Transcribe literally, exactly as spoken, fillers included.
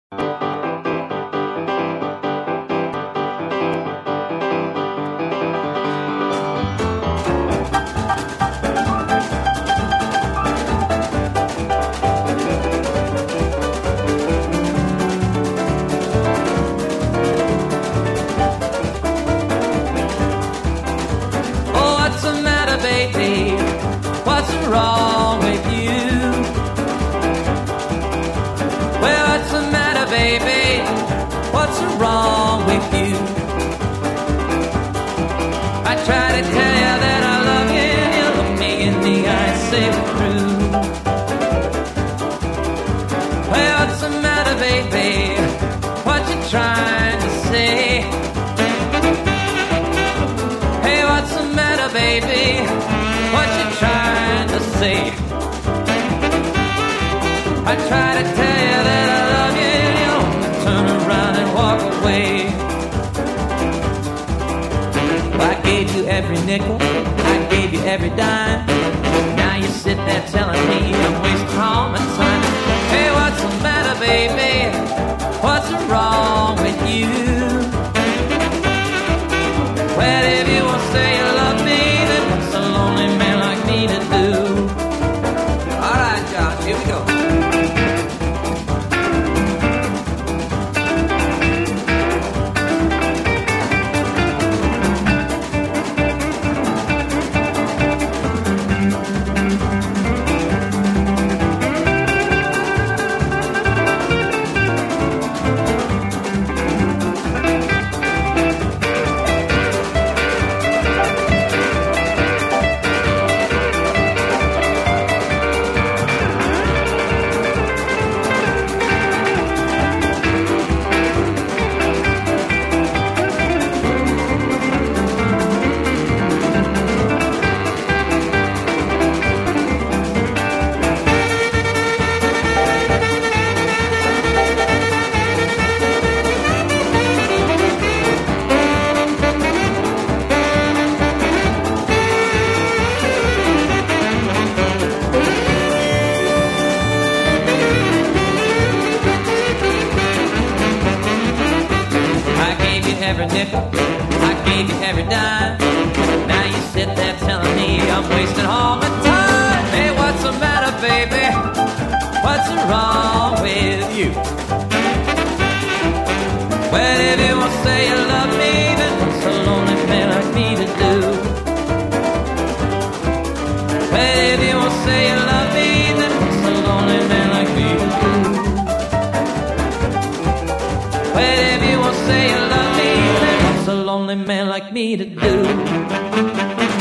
Wrong with you? Well, what's the matter, baby? What's wrong with you? I try to tell you that I love you, you look me in the eye, say it through. Well, what's the matter, baby? What you trying to say? Hey, what's the matter, baby? What you trying to say? I try to tell you that I love you, you only turn around and walk away. I gave you every nickel, I gave you every dime. Now you sit there telling me I'm wasting all my time. Hey, what's the matter, baby? What's wrong with you? Well, if you won't say you love me, then what's a lonely man like me to do? All right, Josh, here we go. Every nickel, I gave you every dime. Now you sit there telling me I'm wasting all my time. Hey, what's the matter, baby? What's wrong with you? Well, if you won't say you love me, then what's a lonely man like me to do? Well, if you won't say you love me, then what's a lonely man like me to do? Well, if you won't say you love me, a lonely man like me to do.